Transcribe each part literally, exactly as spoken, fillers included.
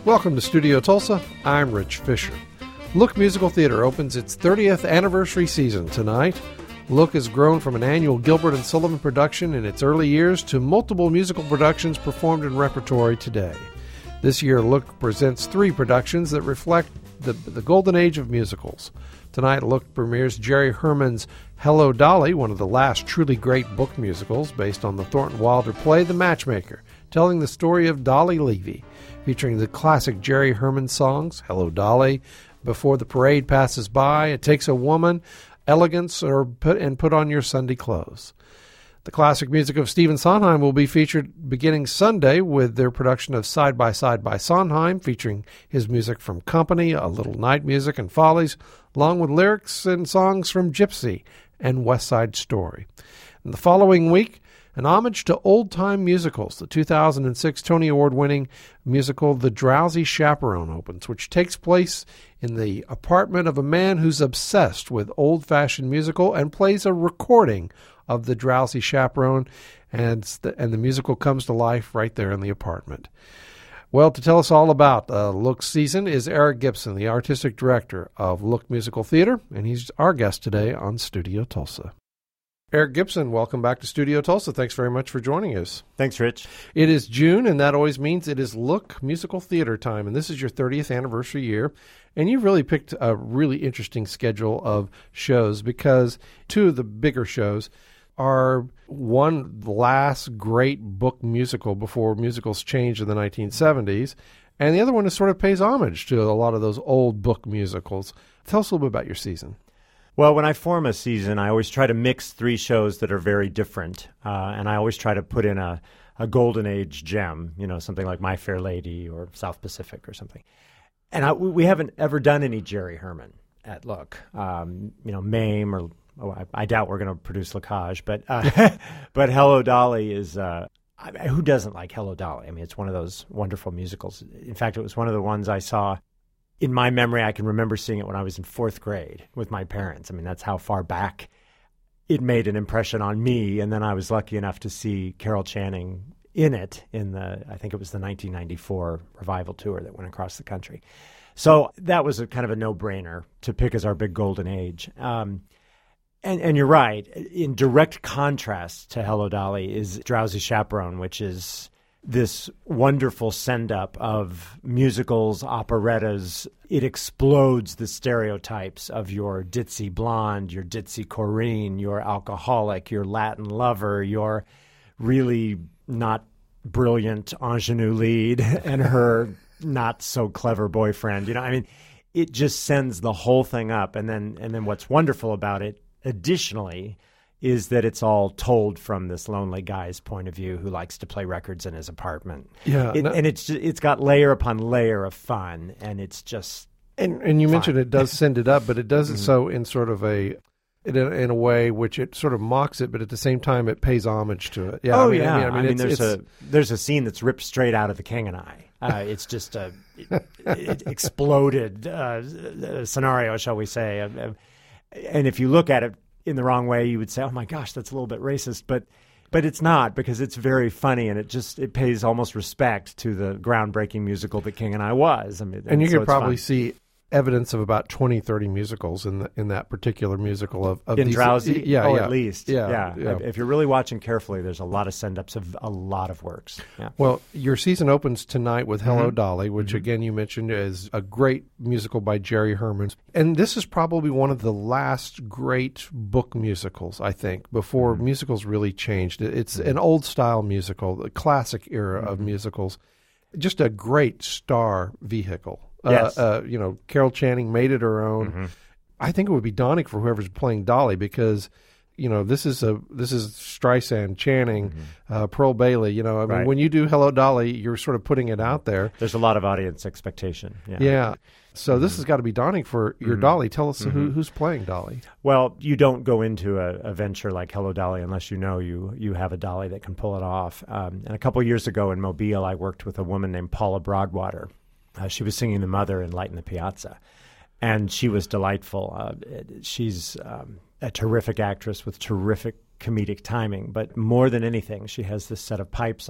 Welcome to Studio Tulsa. I'm Rich Fisher. Look Musical Theater opens its thirtieth anniversary season tonight. Look has grown from an annual Gilbert and Sullivan production in its early years to multiple musical productions performed in repertory today. This year, Look presents three productions that reflect the, the golden age of musicals. Tonight, Look premieres Jerry Herman's Hello, Dolly, one of the last truly great book musicals based on the Thornton Wilder play The Matchmaker, telling the story of Dolly Levy, featuring the classic Jerry Herman songs, Hello, Dolly, Before the Parade Passes By, It Takes a Woman, Elegance, or put, and Put on Your Sunday Clothes. The classic music of Stephen Sondheim will be featured beginning Sunday with their production of Side by Side by Sondheim, featuring his music from Company, A Little Night Music, and Follies, along with lyrics and songs from Gypsy and West Side Story. And the following week, an homage to old-time musicals. The two thousand six Tony Award-winning musical The Drowsy Chaperone opens, which takes place in the apartment of a man who's obsessed with old-fashioned musical and plays a recording of The Drowsy Chaperone, and the, and the musical comes to life right there in the apartment. Well, to tell us all about uh, Look season is Eric Gibson, the artistic director of Look Musical Theater, and he's our guest today on Studio Tulsa. Eric Gibson, welcome back to Studio Tulsa. Thanks very much for joining us. Thanks, Rich. It is June, and that always means it is Look Musical Theater time, and this is your thirtieth anniversary year. And you've really picked a really interesting schedule of shows because two of the bigger shows are one last great book musical before musicals changed in the nineteen seventies, and the other one is sort of pays homage to a lot of those old book musicals. Tell us a little bit about your season. Well, when I form a season, I always try to mix three shows that are very different, uh, and I always try to put in a, a golden age gem, you know, something like My Fair Lady or South Pacific or something. And I, we haven't ever done any Jerry Herman at Look, um, you know, Mame or oh, I, I doubt we're going to produce Lacage, but uh, but Hello, Dolly is uh, I, who doesn't like Hello, Dolly? I mean, it's one of those wonderful musicals. In fact, it was one of the ones I saw. In my memory, I can remember seeing it when I was in fourth grade with my parents. I mean, that's how far back it made an impression on me. And then I was lucky enough to see Carol Channing in it in the, I think it was the nineteen ninety-four revival tour that went across the country. So that was a kind of a no-brainer to pick as our big golden age. Um, and, and you're right. In direct contrast to Hello, Dolly is Drowsy Chaperone, which is this wonderful send-up of musicals, operettas. It explodes the stereotypes of your ditzy blonde, your ditzy Corinne, your alcoholic, your Latin lover, your really not brilliant ingenue lead, and her not-so-clever boyfriend. You know, I mean, it just sends the whole thing up. And then, and then what's wonderful about it, additionally, is that it's all told from this lonely guy's point of view who likes to play records in his apartment. Yeah, it, no, and it's just, it's got layer upon layer of fun, and it's just and and you fun. mentioned it does send it up, but it does it mm-hmm. so in sort of a in a, in a way which it sort of mocks it, but at the same time it pays homage to it. Yeah, oh I mean, yeah, I mean, I mean, I mean it's, there's it's, a there's a scene that's ripped straight out of The King and I. Uh, it's just a it, it exploded uh, scenario, shall we say? Uh, and if you look at it in the wrong way, you would say, oh my gosh, that's a little bit racist, but but it's not, because it's very funny, and it just it pays almost respect to the groundbreaking musical that King and I was. I mean, and you so could probably fun. see evidence of about twenty, thirty musicals in the, in that particular musical of, of in these, Drowsy, yeah, oh, yeah. at least, yeah, yeah. yeah. If you're really watching carefully, there's a lot of send-ups of a lot of works. Yeah. Well, your season opens tonight with Hello, Mm-hmm. Dolly, which Mm-hmm. again you mentioned is a great musical by Jerry Herman, and this is probably one of the last great book musicals, I think, before Mm-hmm. musicals really changed. It's an old-style musical, the classic era Mm-hmm. of musicals, just a great star vehicle. Yes. Uh, uh, you know, Carol Channing made it her own. Mm-hmm. I think it would be daunting for whoever's playing Dolly because, you know, this is a this is Streisand, Channing, Mm-hmm. uh, Pearl Bailey. You know, I mean, Right. when you do Hello, Dolly, you're sort of putting it out there. There's a lot of audience expectation. Yeah. Yeah. So this has got to be daunting for your Mhm. Dolly. Tell us Mhm. who, who's playing Dolly. Well, you don't go into a, a venture like Hello, Dolly unless you know you you have a Dolly that can pull it off. Um, and a couple years ago in Mobile, I worked with a woman named Paula Broadwater. Uh, she was singing The Mother in Light in the Piazza, and she was delightful. Uh, it- she's um, a terrific actress with terrific comedic timing, but more than anything, she has this set of pipes on her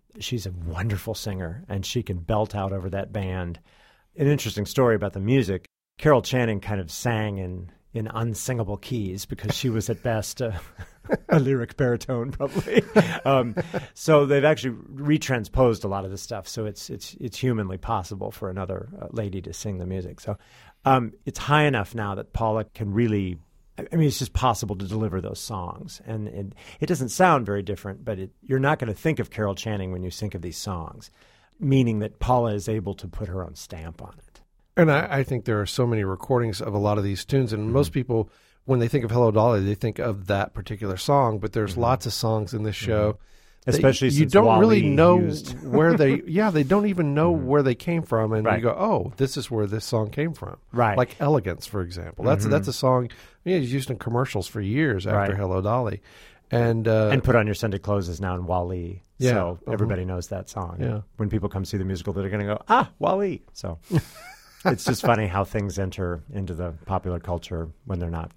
She's a wonderful singer, and she can belt out over that band. An interesting story about the music, Carol Channing kind of sang in, in unsingable keys because she was at best a, a lyric baritone, probably. Um, so they've actually retransposed a lot of this stuff, so it's it's it's humanly possible for another uh, lady to sing the music. So um, it's high enough now that Paula can really... I mean, it's just possible to deliver those songs. And it, it doesn't sound very different, but it, you're not going to think of Carol Channing when you think of these songs, meaning that Paula is able to put her own stamp on it. And I, I think there are so many recordings of a lot of these tunes, and mm-hmm. most people, when they think of Hello Dolly, they think of that particular song, but there's mm-hmm. lots of songs in this show. Mm-hmm. Especially you since don't Wally really know used. where they, yeah, they don't even know mm-hmm. where they came from, and right. you go, oh, this is where this song came from. Right. Like Elegance, for example. That's mm-hmm. that's a song, I mean, it's used in commercials for years after right. Hello Dolly. And uh, and Put On Your Sunday Clothes is now in Wally. Yeah. So uh-huh. everybody knows that song. Yeah. When people come see the musical, they're going to go, ah, Wally. So it's just funny how things enter into the popular culture when they're not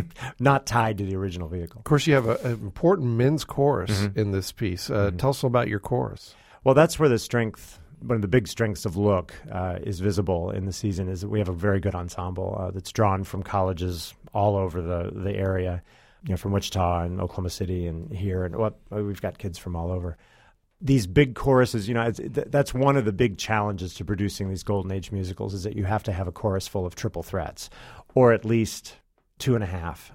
not tied to the original vehicle. Of course, you have a, an important men's chorus mm-hmm. in this piece. Uh, mm-hmm. Tell us about your chorus. Well, that's where the strength, one of the big strengths of Look uh, is visible in the season, is that we have a very good ensemble uh, that's drawn from colleges all over the, the area, you know, from Wichita and Oklahoma City and here. And well, we've got kids from all over. These big choruses, you know, it's, that's one of the big challenges to producing these Golden Age musicals, is that you have to have a chorus full of triple threats, or at least two and a half.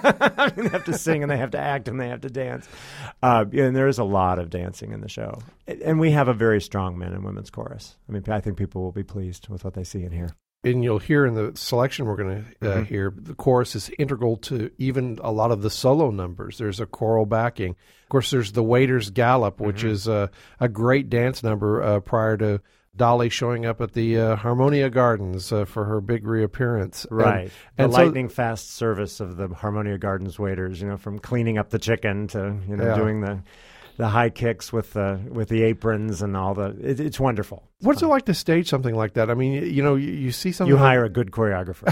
I mean, they have to sing and they have to act and they have to dance. Uh, and there is a lot of dancing in the show. And we have a very strong men and women's chorus. I mean, I think people will be pleased with what they see and hear. And you'll hear in the selection we're going to uh, mm-hmm. hear, the chorus is integral to even a lot of the solo numbers. There's a choral backing. Of course, there's the Waiter's Gallop, which mm-hmm. is uh, a great dance number uh, prior to Dolly showing up at the uh, Harmonia Gardens uh, for her big reappearance. Right. And, and the so, lightning fast service of the Harmonia Gardens waiters, you know, from cleaning up the chicken to, you know, yeah. doing the the high kicks with the with the aprons and all the it, it's wonderful. It's What's fun. it like to stage something like that? I mean, you know, you, you see something. You like, hire a good choreographer.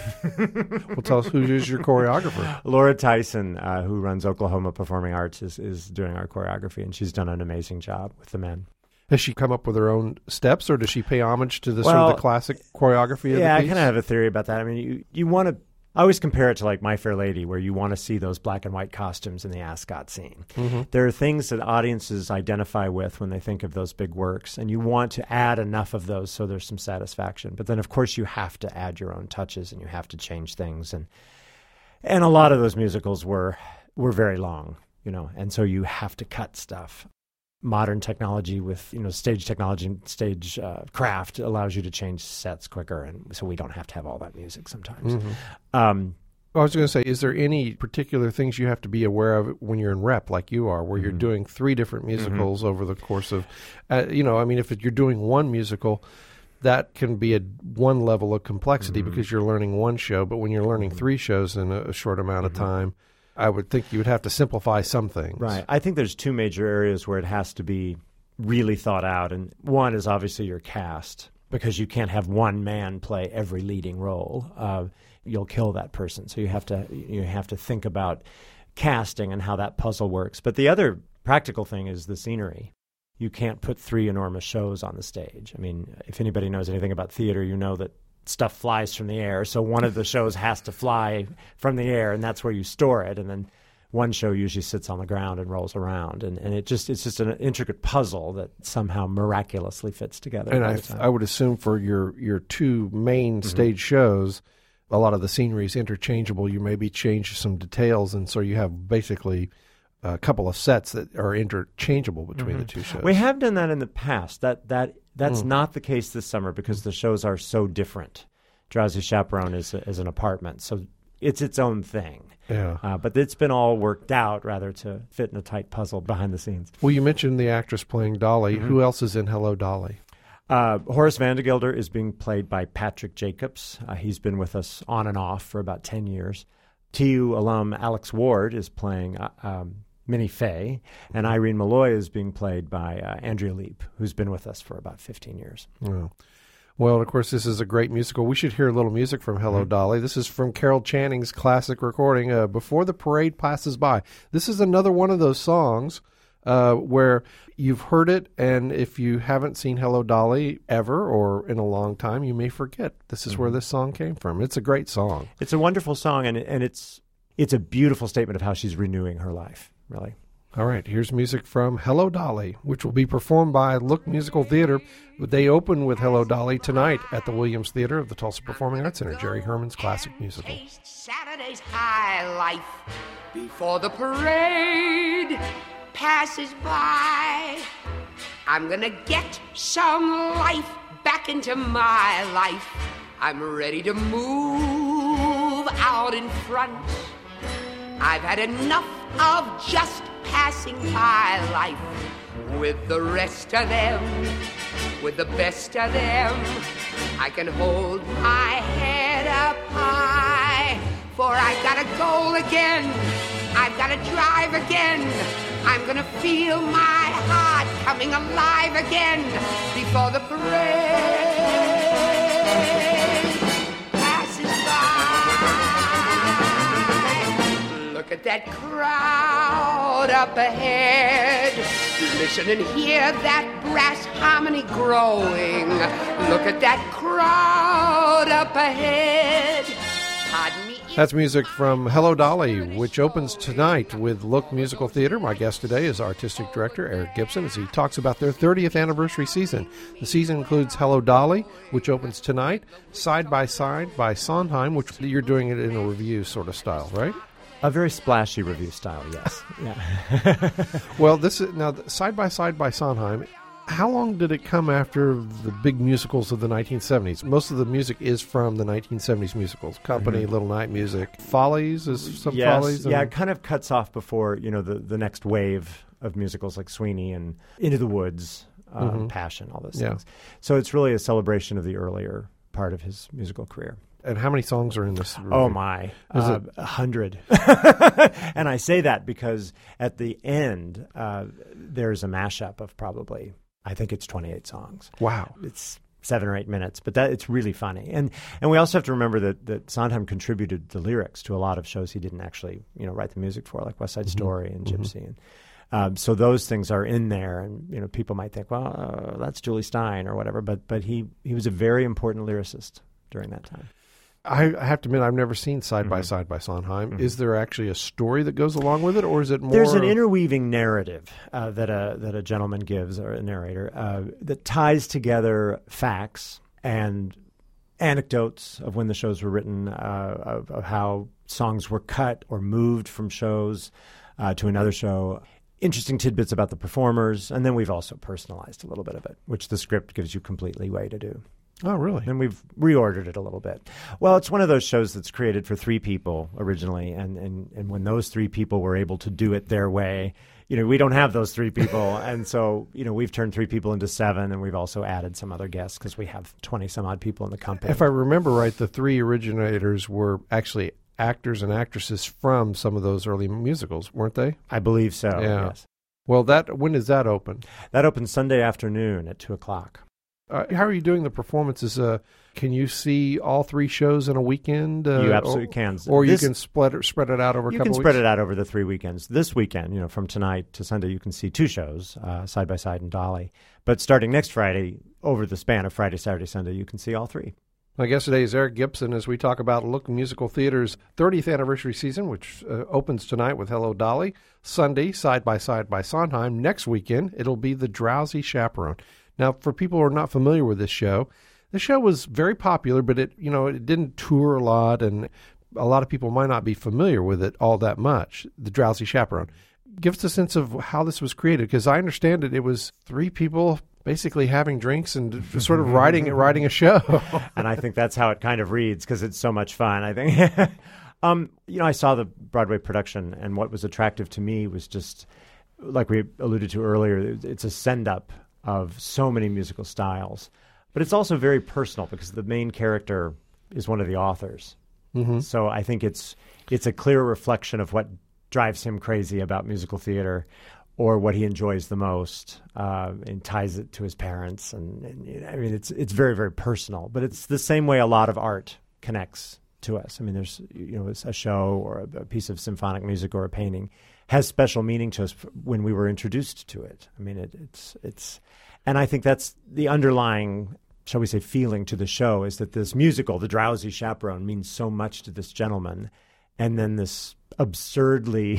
Well, tell us who is your choreographer. Laura Tyson, uh, who runs Oklahoma Performing Arts, is, is doing our choreography, and she's done an amazing job with the men. Has she come up with her own steps, or does she pay homage to the well, sort of the classic choreography of yeah, the piece? I kind of have a theory about that. I mean, you, you want to... I always compare it to like My Fair Lady, where you want to see those black and white costumes in the ascot scene. Mm-hmm. There are things that audiences identify with when they think of those big works, and you want to add enough of those so there's some satisfaction. But then, of course, you have to add your own touches, and you have to change things. And and a lot of those musicals were were very long, you know, and so you have to cut stuff. Modern technology with, you know, stage technology and stage uh, craft allows you to change sets quicker, and so we don't have to have all that music sometimes. Mm-hmm. Um, well, I was going to say, is there any particular things you have to be aware of when you're in rep, like you are, where mm-hmm. you're doing three different musicals mm-hmm. over the course of, uh, you know, I mean, if you're doing one musical, that can be a one level of complexity mm-hmm. because you're learning one show, but when you're learning mm-hmm. three shows in a, a short amount mm-hmm. of time, I would think you would have to simplify some things. Right. I think there's two major areas where it has to be really thought out. And one is obviously your cast, because you can't have one man play every leading role. Uh, you'll kill that person. So you have to you have to think about casting and how that puzzle works. But the other practical thing is the scenery. You can't put three enormous shows on the stage. I mean, if anybody knows anything about theater, you know that stuff flies from the air, so one of the shows has to fly from the air, and that's where you store it. And then one show usually sits on the ground and rolls around, and, and it just it's just an intricate puzzle that somehow miraculously fits together. And I, I would assume for your your two main mm-hmm. stage shows, a lot of the scenery is interchangeable. You maybe change some details, and so you have basically a couple of sets that are interchangeable between mm-hmm. the two shows. We have done that in the past. That that That's mm. not the case this summer because the shows are so different. Drowsy Chaperone is, a, is an apartment, so it's its own thing. Yeah. Uh, but it's been all worked out, rather, to fit in a tight puzzle behind the scenes. Well, you mentioned the actress playing Dolly. Mm-hmm. Who else is in Hello, Dolly? Uh, Horace Vandegilder is being played by Patrick Jacobs. Uh, he's been with us on and off for about ten years. T U alum Alex Ward is playing uh, um, Minnie Fay, and Irene Malloy is being played by uh, Andrea Leap, who's been with us for about fifteen years. Oh. Well, of course, this is a great musical. We should hear a little music from Hello, mm-hmm. Dolly. This is from Carol Channing's classic recording, uh, Before the Parade Passes By. This is another one of those songs uh, where you've heard it, and if you haven't seen Hello, Dolly ever or in a long time, you may forget this is mm-hmm. where this song came from. It's a great song. It's a wonderful song, and and it's it's a beautiful statement of how she's renewing her life, really. All right, here's music from Hello, Dolly, which will be performed by Look Musical Theater. They open with Hello, Dolly tonight at the Williams Theater of the Tulsa Performing Arts Center, Jerry Herman's classic musical. Saturday's high life before the parade passes by. I'm gonna get some life back into my life. I'm ready to move out in front. I've had enough of just passing by life with the rest of them, with the best of them. I can hold my head up high, for I've got a goal again, I've got to drive again. I'm gonna feel my heart coming alive again before the parade passes by. Look at that crowd up ahead. Listen and hear that brass harmony growing. Look at that crowd up ahead. Pardon me. That's music from Hello, Dolly, which opens tonight with Look Musical Theater. My guest today is Artistic Director Eric Gibson as he talks about their thirtieth anniversary season. The season includes Hello, Dolly, which opens tonight, Side by Side by Sondheim, which you're doing it in a review sort of style, right? A very splashy review style, yes. Yeah. Well, this is now Side by Side by Sondheim. How long did it come after the big musicals of the nineteen seventies? Most of the music is from the nineteen seventies musicals. Company, mm-hmm. Little Night Music. Follies is some yes. Follies? Yeah, it kind of cuts off before, you know, the, the next wave of musicals like Sweeney and Into the Woods, uh, mm-hmm. Passion, all those yeah. things. So it's really a celebration of the earlier part of his musical career. And how many songs are in this review? Oh, my. Uh, a hundred. And I say that because at the end, uh, there's a mashup of probably, I think it's twenty-eight songs. Wow. It's seven or eight minutes, but that it's really funny. And and we also have to remember that, that Sondheim contributed the lyrics to a lot of shows he didn't actually, you know, write the music for, like West Side mm-hmm. Story and Gypsy. Mm-hmm. And um, so those things are in there. And, you know, people might think, well, uh, that's Julie Stein or whatever. But, but he, he was a very important lyricist during that time. I have to admit, I've never seen Side mm-hmm. by Side by Sondheim. Mm-hmm. Is there actually a story that goes along with it, or is it more? There's an interweaving narrative uh, that a that a gentleman gives, or a narrator, uh, that ties together facts and anecdotes of when the shows were written, uh, of, of how songs were cut or moved from shows uh, to another show. Interesting tidbits about the performers, and then we've also personalized a little bit of it, which the script gives you complete leeway to do. Oh, really? And we've reordered it a little bit. Well, it's one of those shows that's created for three people originally, and, and, and when those three people were able to do it their way, you know, we don't have those three people, and so, you know, we've turned three people into seven, and we've also added some other guests because we have twenty-some-odd people in the company. If I remember right, the three originators were actually actors and actresses from some of those early musicals, weren't they? I believe so, yeah. Yes. Well, that when does that open? That opens Sunday afternoon at two o'clock. Uh, how are you doing the performances? Uh, can you see all three shows in a weekend? Uh, you absolutely or, can. Or this, you can spread it, spread it out over a you couple can of spread weeks? it out over the three weekends. This weekend, you know, from tonight to Sunday, you can see two shows, uh, Side by Side and Dolly. But starting next Friday, over the span of Friday, Saturday, Sunday, you can see all three. My guest today is Eric Gibson as we talk about Look Musical Theater's thirtieth anniversary season, which uh, opens tonight with Hello, Dolly. Sunday, Side by Side by Sondheim. Next weekend, it'll be The Drowsy Chaperone. Now, for people who are not familiar with this show, the show was very popular, but it, you know, it didn't tour a lot, and a lot of people might not be familiar with it all that much. The Drowsy Chaperone. Give us a sense of how this was created, because I understand it. It was three people basically having drinks and sort of writing writing a show. And I think that's how it kind of reads, because it's so much fun. I think, um, you know, I saw the Broadway production, and what was attractive to me was just, like we alluded to earlier, it's a send up of so many musical styles. But it's also very personal because the main character is one of the authors. Mm-hmm. So I think it's it's a clear reflection of what drives him crazy about musical theater, or what he enjoys the most, uh, and ties it to his parents. And, and you know, I mean, it's it's very, very personal. But it's the same way a lot of art connects to us. I mean, there's, you know, a show or a, a piece of symphonic music or a painting has special meaning to us when we were introduced to it. I mean, it, it's, it's, and I think that's the underlying, shall we say, feeling to the show, is that this musical, The Drowsy Chaperone, means so much to this gentleman. And then this absurdly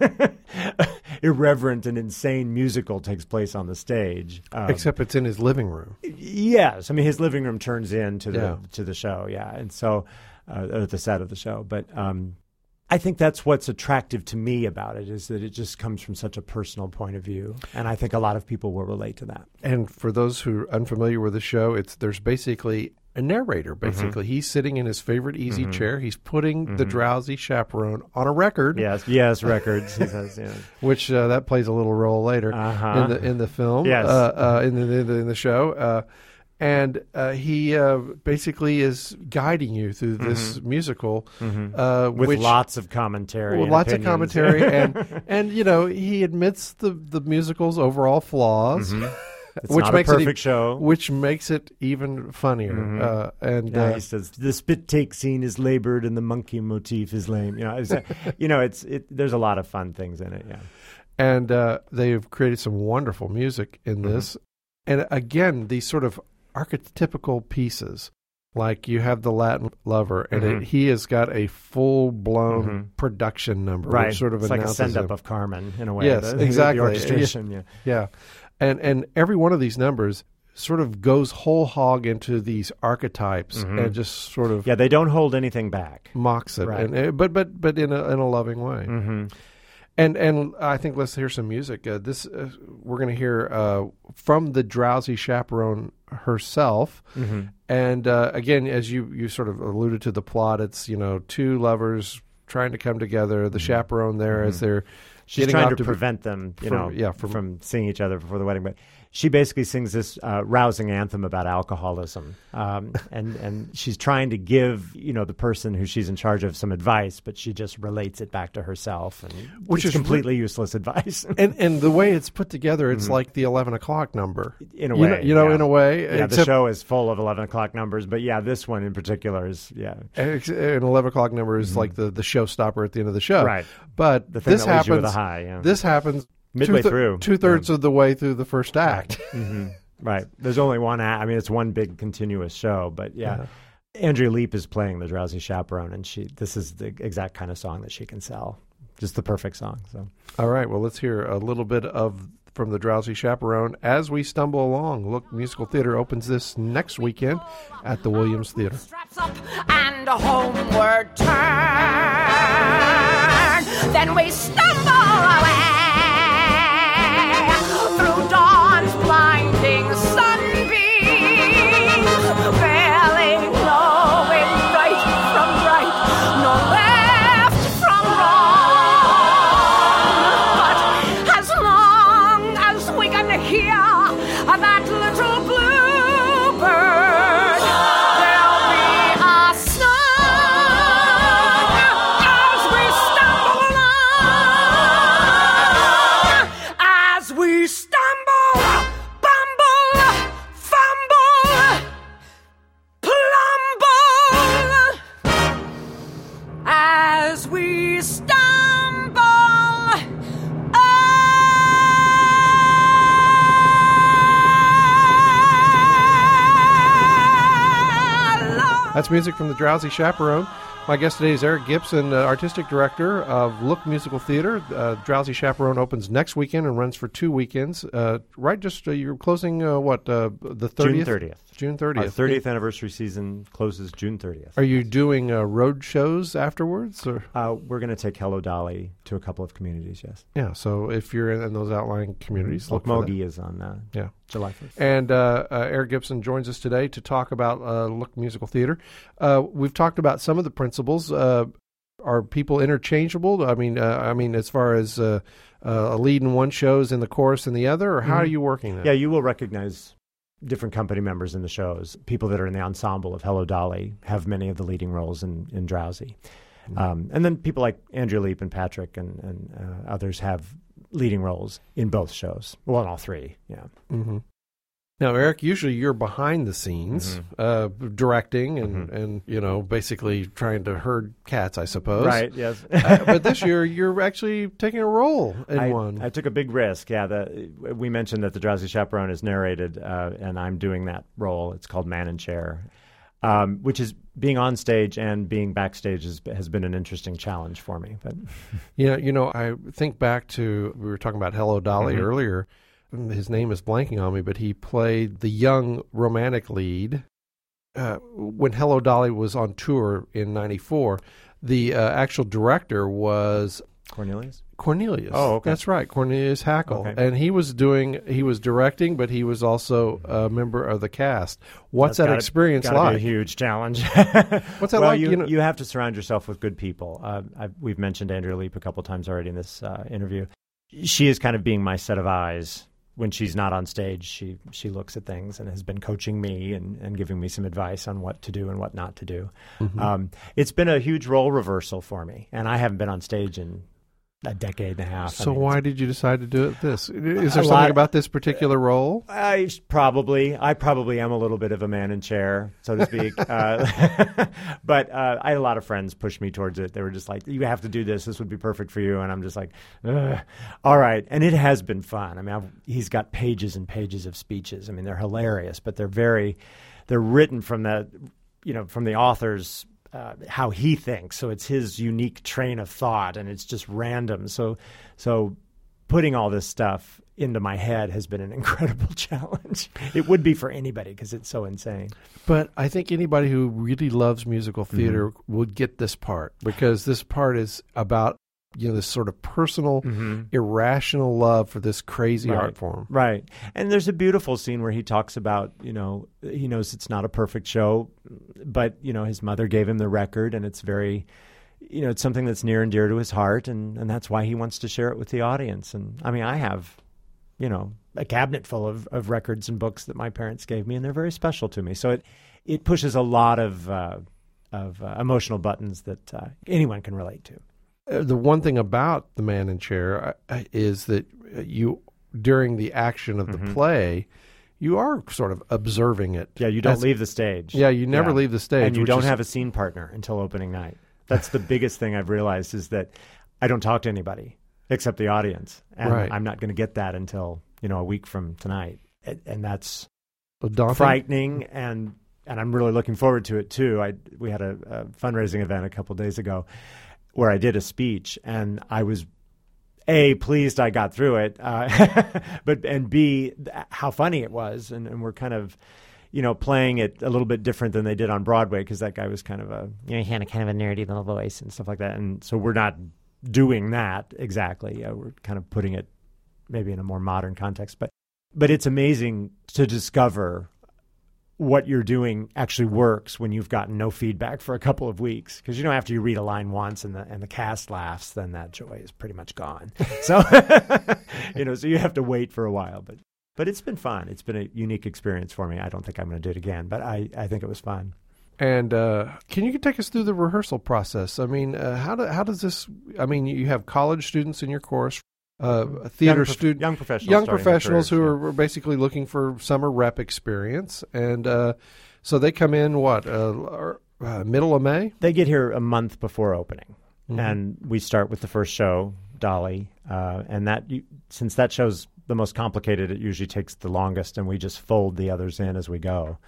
irreverent and insane musical takes place on the stage. Um, Except it's in his living room. Yes. I mean, his living room turns into the, yeah. to the show, yeah. And so, uh, at the set of the show. But um, I think that's what's attractive to me about it, is that it just comes from such a personal point of view. And I think a lot of people will relate to that. And for those who are unfamiliar with the show, it's there's basically a narrator, basically. Mm-hmm. He's sitting in his favorite easy mm-hmm. chair. He's putting mm-hmm. The Drowsy Chaperone on a record. Yes, yes, records. He says, yeah. Which uh, that plays a little role later uh-huh. in the in the film, yes. uh, uh, in, the, in the in the show. Uh, and uh, he uh, basically is guiding you through this mm-hmm. musical. Mm-hmm. Uh, with which, lots of commentary. With lots opinions. of commentary. and, and, you know, he admits the, the musical's overall flaws. Mm-hmm. It's which not makes a perfect it, show. Which makes it even funnier. Mm-hmm. Uh, and yeah, uh, he says, the spit take scene is labored and the monkey motif is lame. You know, it's, you know, it's it, there's a lot of fun things in it, yeah. And uh, they've created some wonderful music in this. Mm-hmm. And again, these sort of archetypical pieces. Like you have the Latin Lover, and mm-hmm. it, he has got a full-blown mm-hmm. production number. Right. Which sort of it's like a send-up him. of Carmen, in a way. Yes, the, exactly. The orchestration, yeah. Yeah. And and every one of these numbers sort of goes whole hog into these archetypes mm-hmm. and just sort of yeah, they don't hold anything back, mocks it, right. and, but but but in a in a loving way. Mm-hmm. And and I think let's hear some music. Uh, this uh, we're going to hear uh, from the Drowsy Chaperone herself. Mm-hmm. And uh, again, as you you sort of alluded to the plot, it's you know two lovers trying to come together. The mm-hmm. chaperone there mm-hmm. as they're she's trying to, to prevent be, them, you from, know, yeah, from, from seeing each other before the wedding, but. She basically sings this uh, rousing anthem about alcoholism, um, and and she's trying to give you know the person who she's in charge of some advice, but she just relates it back to herself, and which is completely re- useless advice. and and the way it's put together, it's mm-hmm. like the eleven o'clock number in a way. You know, you know yeah. in a way. Yeah, except, the show is full of eleven o'clock numbers, but yeah, this one in particular is yeah. An eleven o'clock number is mm-hmm. like the the showstopper at the end of the show, right? But the thing this that leaves happens. You with a high, yeah. This happens midway two th- through, two thirds yeah. of the way through the first act. Mm-hmm. Right. There's only one act. I mean, it's one big continuous show, but yeah. yeah. Andrea Leap is playing the Drowsy Chaperone, and she this is the exact kind of song that she can sell. Just the perfect song. So, all right. Well, let's hear a little bit of from the Drowsy Chaperone as we stumble along. Look, Musical Theater opens this next weekend at the Williams Theater. Straps up and a homeward turn. Then we stumble away. Through dawn's blinding sunbeam, barely knowing right from right, nor left from wrong. But as long as we can hear that little bluebird, there'll be a song as we stumble along, as we stumble, bumble, fumble, plumble, as we stumble along. That's music from the Drowsy Chaperone. My guest today is Eric Gibson, uh, Artistic Director of Look Musical Theater. Uh, Drowsy Chaperone opens next weekend and runs for two weekends. Uh, right, just uh, you're closing, uh, what, uh, the thirtieth? June thirtieth. June thirtieth. Our thirtieth anniversary season closes June thirtieth. Are you doing uh, road shows afterwards? Or? Uh, we're going to take Hello Dolly to a couple of communities, yes. Yeah, so if you're in, in those outlying communities, look for that. Okmulgee is on uh, yeah. July first. And uh, uh, Eric Gibson joins us today to talk about uh, Look Musical Theater. Uh, we've talked about some of the principles. Uh, are people interchangeable? I mean, uh, I mean, as far as uh, uh, a lead in one show is in the chorus in the other, or how mm-hmm. are you working that? Yeah, you will recognize different company members in the shows. People that are in the ensemble of Hello Dolly have many of the leading roles in, in Drowsy. Mm-hmm. Um, and then people like Andrea Leap and Patrick and, and uh, others have leading roles in both shows. Well, in all three, yeah. Mm-hmm. Now, Eric, usually you're behind the scenes, Mm-hmm. uh, directing and, Mm-hmm. and, you know, basically trying to herd cats, I suppose. Right, yes. uh, but this year, you're actually taking a role in I, one. I took a big risk. Yeah, the, we mentioned that The Drowsy Chaperone is narrated, uh, and I'm doing that role. It's called Man in Chair, um, which is being on stage and being backstage is, has been an interesting challenge for me. But you know, you know, I think back to, we were talking about Hello, Dolly Mm-hmm. earlier. His name is blanking on me, but he played the young romantic lead. Uh, when Hello, Dolly was on tour in ninety-four, the uh, actual director was Cornelius? Cornelius. Oh, okay. That's right, Cornelius Hackle. Okay. And he was doing, he was directing, but he was also a member of the cast. What's That's that gotta- experience gotta like? Be a huge challenge. What's that well, like? You, You know- you have to surround yourself with good people. Uh, I've, we've mentioned Andrea Leap a couple times already in this uh, interview. She is kind of being my set of eyes. When she's not on stage, she she looks at things and has been coaching me and, and giving me some advice on what to do and what not to do. Mm-hmm. Um, it's been a huge role reversal for me, and I haven't been on stage in a decade and a half. So I mean, why it's- did you decide to do it this? Is there A something lot- about this particular role? I probably, I probably am a little bit of a man in chair, so to speak. uh, but uh, I had a lot of friends push me towards it. They were just like, "You have to do this. This would be perfect for you." And I'm just like, Ugh. "All right." And it has been fun. I mean, I've, he's got pages and pages of speeches. I mean, they're hilarious, but they're very, they're written from the, you know, from the author's. Uh, how he thinks, so it's his unique train of thought, and it's just random. So, so putting all this stuff into my head has been an incredible challenge. It would be for anybody because it's so insane. But I think anybody who really loves musical theater Mm-hmm. would get this part, because this part is about, you know, this sort of personal, irrational love for this crazy Right. art form. Right. And there's a beautiful scene where he talks about, you know, he knows it's not a perfect show, but, you know, his mother gave him the record, and it's very, you know, it's something that's near and dear to his heart, and, and that's why he wants to share it with the audience. And I mean, I have, you know, a cabinet full of, of records and books that my parents gave me, and they're very special to me. So it, it pushes a lot of, uh, of uh, emotional buttons that uh, anyone can relate to. Uh, the one thing about The Man in Chair uh, is that you, during the action of the Mm-hmm. play, you are sort of observing it. Yeah, you don't As- leave the stage. Yeah, you never leave the stage, And you which don't is- have a scene partner until opening night. That's the biggest thing I've realized, is that I don't talk to anybody except the audience. And Right. I'm not going to get that until, you know, a week from tonight. And, and that's daunting. frightening, and and I'm really looking forward to it too. I we had a, a fundraising event a couple days ago where I did a speech, and I was A, pleased I got through it, uh, but and B, th- how funny it was, and, and we're kind of, you know, playing it a little bit different than they did on Broadway, because that guy was kind of a, you know, he had a kind of a nerdy little voice and stuff like that, and so we're not doing that exactly. Uh, we're kind of putting it maybe in a more modern context, but but it's amazing to discover what you're doing actually works when you've gotten no feedback for a couple of weeks. Because, you know, after you read a line once and the and the cast laughs, then that joy is pretty much gone. So, you know, so you have to wait for a while. But but it's been fun. It's been a unique experience for me. I don't think I'm going to do it again, but I, I think it was fun. And uh, can you take us through the rehearsal process? I mean, uh, how do, how does this? I mean, you have college students in your course, uh, theater Young prof- students, young professionals young starting their professionals who careers, are basically looking for summer rep experience, and uh, so they come in what uh, uh, middle of May. They get here a month before opening, Mhm. and we start with the first show, Dolly, uh, and that you, since that show's the most complicated, it usually takes the longest, and we just fold the others in as we go.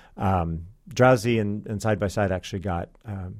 Um, Drowsy and, and Side by Side actually got um,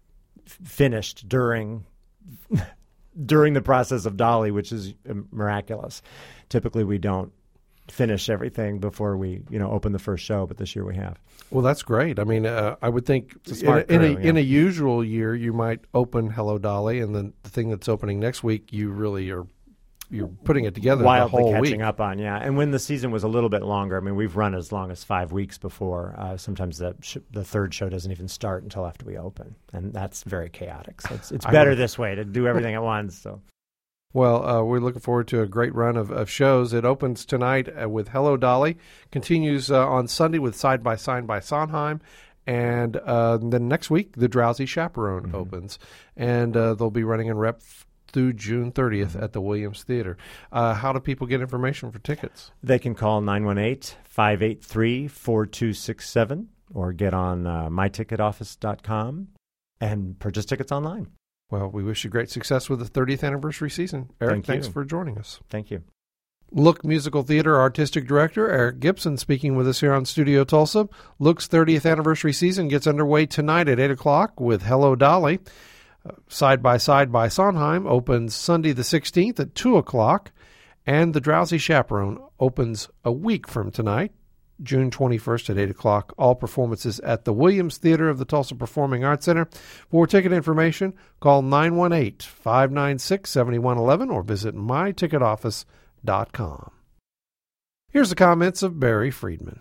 f- finished during during the process of Dolly, which is um, miraculous. Typically, we don't finish everything before we, you know, open the first show, but this year we have. Well, that's great. I mean, uh, I would think a smart in, a, in, crew, a, in yeah. a usual year you might open Hello Dolly, and then the thing that's opening next week, you really are you're putting it together Wildly the whole catching week. up on, yeah. And when the season was a little bit longer, I mean, we've run as long as five weeks before. Uh, sometimes the sh- the third show doesn't even start until after we open, and that's very chaotic. So it's it's I better would- this way to do everything at once. So Well, uh, we're looking forward to a great run of, of shows. It opens tonight uh, with Hello Dolly, continues uh, on Sunday with Side by Side by Sondheim, and uh, then next week, The Drowsy Chaperone Mm-hmm. opens. And uh, they'll be running in rep f- through June thirtieth at the Williams Theater. Uh, how do people get information for tickets? They can call nine one eight, five eight three, four two six seven or get on uh, my ticket office dot com and purchase tickets online. Well, we wish you great success with the thirtieth anniversary season. Eric, Thank thanks you. for joining us. Thank you. Look Musical Theater Artistic Director Eric Gibson speaking with us here on Studio Tulsa. Look's thirtieth anniversary season gets underway tonight at eight o'clock with Hello Dolly. Uh, Side by Side by Sondheim opens Sunday the sixteenth at two o'clock. And The Drowsy Chaperone opens a week from tonight, June twenty-first at eight o'clock. All performances at the Williams Theater of the Tulsa Performing Arts Center. For ticket information, call nine one eight, five nine six, seven one one one or visit my ticket office dot com. Here's the comments of Barry Friedman.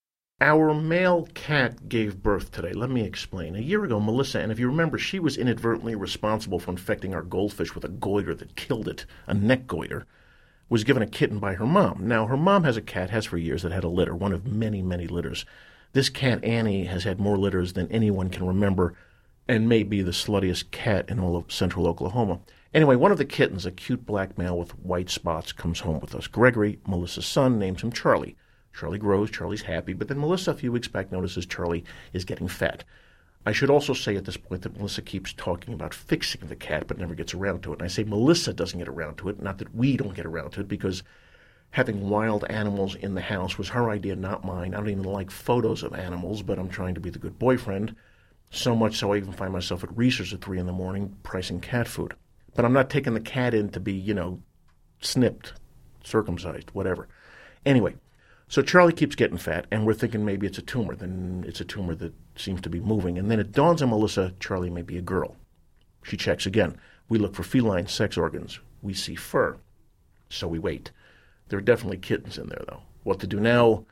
Our male cat gave birth today. Let me explain. A year ago, Melissa, and if you remember, she was inadvertently responsible for infecting our goldfish with a goiter that killed it, a neck goiter, was given a kitten by her mom. Now, her mom has a cat, has for years, that had a litter, one of many, many litters. This cat, Annie, has had more litters than anyone can remember and may be the sluttiest cat in all of central Oklahoma. Anyway, one of the kittens, a cute black male with white spots, comes home with us. Gregory, Melissa's son, names him Charlie. Charlie grows, Charlie's happy, but then Melissa, a few weeks back, notices Charlie is getting fat. I should also say at this point that Melissa keeps talking about fixing the cat, but never gets around to it. And I say Melissa doesn't get around to it, not that we don't get around to it, because having wild animals in the house was her idea, not mine. I don't even like photos of animals, but I'm trying to be the good boyfriend. So much so I even find myself at Reese's at three in the morning pricing cat food. But I'm not taking the cat in to be, you know, snipped, circumcised, whatever. Anyway, so Charlie keeps getting fat, and we're thinking maybe it's a tumor. Then it's a tumor that seems to be moving. And then it dawns on Melissa, Charlie may be a girl. She checks again. We look for feline sex organs. We see fur. So we wait. There are definitely kittens in there, though. What to do now?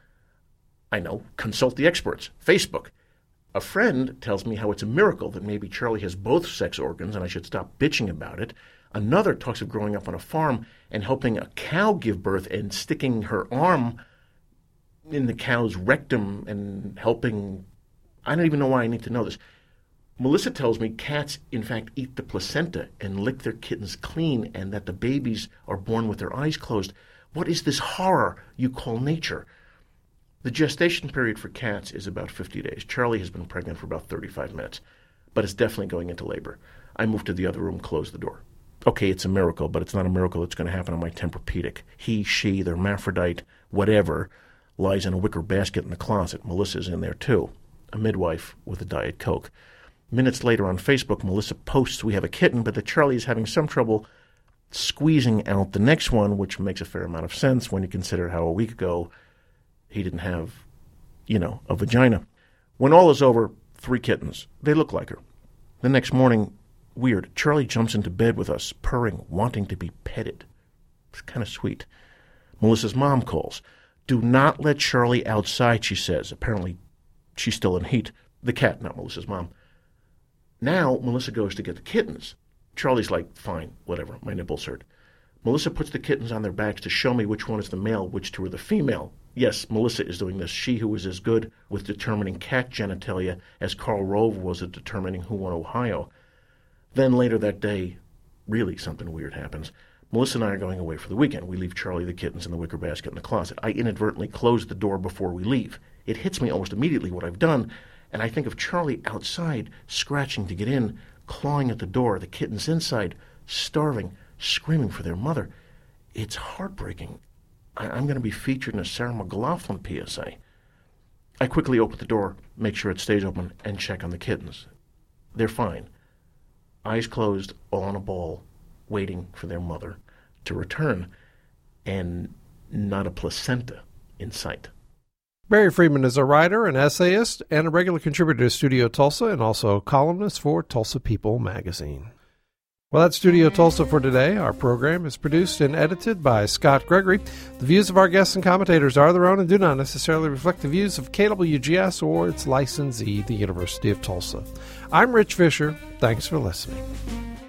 I know. Consult the experts. Facebook. A friend tells me how it's a miracle that maybe Charlie has both sex organs and I should stop bitching about it. Another talks of growing up on a farm and helping a cow give birth and sticking her arm in the cow's rectum and helping. I don't even know why I need to know this. Melissa tells me cats, in fact, eat the placenta and lick their kittens clean and that the babies are born with their eyes closed. What is this horror you call nature? The gestation period for cats is about fifty days. Charlie has been pregnant for about thirty-five minutes, but it's definitely going into labor. I move to the other room, close the door. Okay, it's a miracle, but it's not a miracle that's going to happen on my Tempur-Pedic. He, she, the hermaphrodite, whatever, lies in a wicker basket in the closet. Melissa's in there, too. A midwife with a Diet Coke. Minutes later on Facebook, Melissa posts we have a kitten, but that Charlie is having some trouble squeezing out the next one, which makes a fair amount of sense when you consider how a week ago he didn't have, you know, a vagina. When all is over, three kittens. They look like her. The next morning, weird, Charlie jumps into bed with us, purring, wanting to be petted. It's kind of sweet. Melissa's mom calls. Do not let Charlie outside, she says. Apparently, she's still in heat. The cat, not Melissa's mom. Now, Melissa goes to get the kittens. Charlie's like, fine, whatever, my nipples hurt. Melissa puts the kittens on their backs to show me which one is the male, which two are the female. Yes, Melissa is doing this. She who is as good with determining cat genitalia as Karl Rove was at determining who won Ohio. Then later that day, really something weird happens. Melissa and I are going away for the weekend. We leave Charlie the kittens in the wicker basket in the closet. I inadvertently close the door before we leave. It hits me almost immediately what I've done, and I think of Charlie outside, scratching to get in, clawing at the door, the kittens inside, starving, screaming for their mother. It's heartbreaking. I- I'm going to be featured in a Sarah McLachlan P S A. I quickly open the door, make sure it stays open, and check on the kittens. They're fine. Eyes closed, all on a ball, waiting for their mother to return, and not a placenta in sight. Barry Friedman is a writer, an essayist, and a regular contributor to Studio Tulsa, and also a columnist for Tulsa People magazine. Well, that's Studio Tulsa for today. Our program is produced and edited by Scott Gregory. The views of our guests and commentators are their own and do not necessarily reflect the views of K W G S or its licensee, the University of Tulsa. I'm Rich Fisher. Thanks for listening.